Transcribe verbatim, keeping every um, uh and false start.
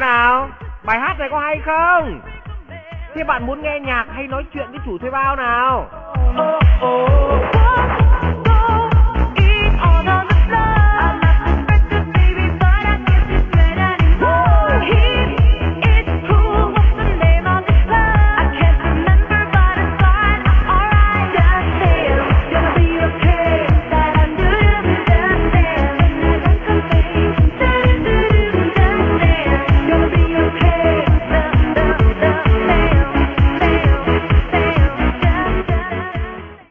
nào? Bài hát này có hay không? Thế bạn muốn nghe nhạc hay nói chuyện với chủ thuê bao nào?